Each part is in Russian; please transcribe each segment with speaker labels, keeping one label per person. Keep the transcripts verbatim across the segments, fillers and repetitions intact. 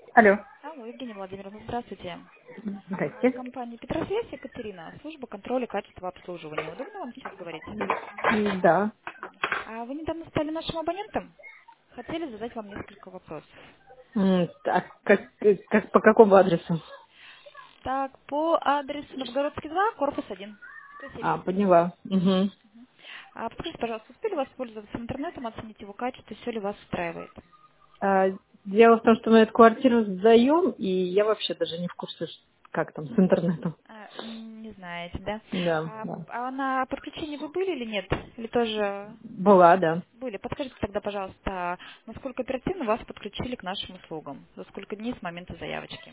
Speaker 1: Алло.
Speaker 2: Алло, Евгения Владимировна, здравствуйте. А,
Speaker 1: Здрасте.
Speaker 2: Компания Петросвязь, Екатерина, служба контроля качества обслуживания. Удобно вам сейчас говорить?
Speaker 1: М, Да.
Speaker 2: А вы недавно стали нашим абонентом? Хотели задать вам несколько вопросов.
Speaker 1: М, Так, как, как, по какому адресу?
Speaker 2: Так, по адресу Новгородский два, корпус один,
Speaker 1: А,
Speaker 2: сто семьдесят семь.
Speaker 1: поняла. Мгм.
Speaker 2: А подскажите, пожалуйста, успели воспользоваться интернетом, оценить его качество, все ли вас устраивает?
Speaker 1: А, Дело в том, что мы эту квартиру сдаем, и я вообще даже не в курсе, ш- как там с интернетом.
Speaker 2: А, м, не знаете, да?
Speaker 1: Да,
Speaker 2: А,
Speaker 1: да.
Speaker 2: а на подключении вы были или нет? Или тоже
Speaker 1: Была, да.
Speaker 2: были? Подскажите тогда, пожалуйста, насколько оперативно вас подключили к нашим услугам? За сколько дней с момента заявочки?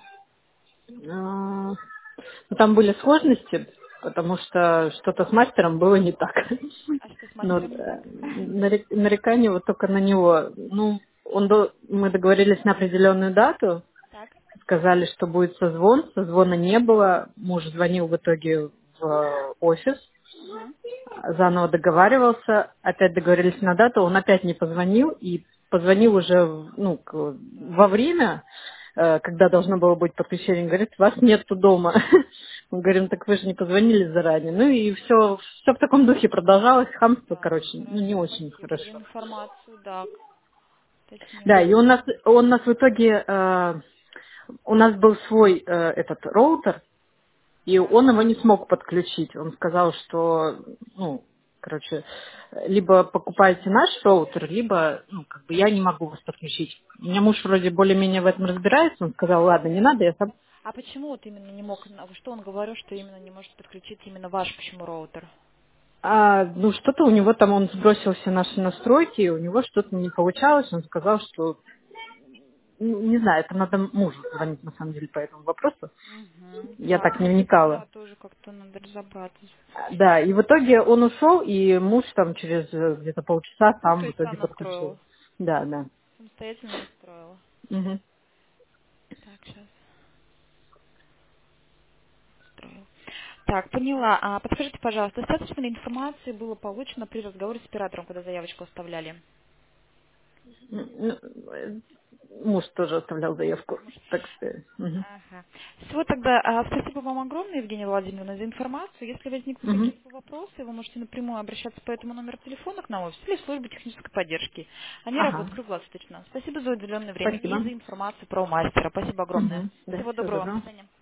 Speaker 1: А, ну, там были сложности, потому что что-то с мастером было не так.
Speaker 2: А что с
Speaker 1: Но
Speaker 2: мастером не так?
Speaker 1: э, нарек- нарекание вот только на него. Ну, он до- мы договорились на определенную дату,
Speaker 2: Так.
Speaker 1: сказали, что будет созвон, созвона не было, муж звонил в итоге в офис,
Speaker 2: Мгм.
Speaker 1: заново договаривался, опять договорились на дату, он опять не позвонил и позвонил уже в- ну, к- во время, э, когда должно было быть подключение, говорит, вас нету дома. Мы говорим, так вы же не позвонили заранее. Ну и все, все в таком духе продолжалось, хамство,
Speaker 2: Так,
Speaker 1: короче, ну не
Speaker 2: хорошо,
Speaker 1: очень
Speaker 2: спасибо за
Speaker 1: хорошо.
Speaker 2: информацию, да, уточним.
Speaker 1: Да, и он нас, он нас в итоге, э, у нас был свой э, этот роутер, и
Speaker 2: Так.
Speaker 1: он его не смог подключить. Он сказал, что, ну, короче, либо покупаете наш роутер, либо, ну, как бы я не могу вас подключить. У меня муж вроде более-менее в этом разбирается. Он сказал, ладно, не надо, я сам.
Speaker 2: А почему вот именно не мог, а что он говорил, что именно не может подключить именно ваш, почему роутер?
Speaker 1: А, ну, что-то у него там, он сбросил все наши настройки, и у него что-то не получалось. Он сказал, что, ну, не знаю, это надо мужу звонить, на самом деле, по этому вопросу.
Speaker 2: Угу.
Speaker 1: Я
Speaker 2: Так,
Speaker 1: так не
Speaker 2: ну типа
Speaker 1: вникала.
Speaker 2: да, тоже как-то надо разобраться.
Speaker 1: Да, и в итоге он ушел, и муж там через э, где-то полчаса
Speaker 2: Ну,
Speaker 1: сам
Speaker 2: то
Speaker 1: в
Speaker 2: есть
Speaker 1: итоге
Speaker 2: сам
Speaker 1: подключил.
Speaker 2: настроил,
Speaker 1: Да, да.
Speaker 2: самостоятельно настроил.
Speaker 1: Мгм.
Speaker 2: Так, сейчас настроил. Так, поняла. А подскажите, пожалуйста, достаточно ли информации было получено при разговоре с оператором, когда заявочку оставляли?
Speaker 1: М, ну, э, Муж тоже оставлял заявку, так сказать. Мгм.
Speaker 2: Ага. Всего тогда а, спасибо вам огромное, Евгения Владимировна, за информацию. Если возникнут
Speaker 1: Мгм.
Speaker 2: какие-либо вопросы, вы можете напрямую обращаться по этому номеру телефона к нам офис или в службу технической поддержки. Они
Speaker 1: Ага,
Speaker 2: работают круглосуточно. Спасибо за уделенное время и
Speaker 1: спасибо.
Speaker 2: за информацию про мастера. Спасибо огромное.
Speaker 1: Мгм. Да,
Speaker 2: Всего
Speaker 1: всего
Speaker 2: доброго вам. До
Speaker 1: доброго.
Speaker 2: свидания.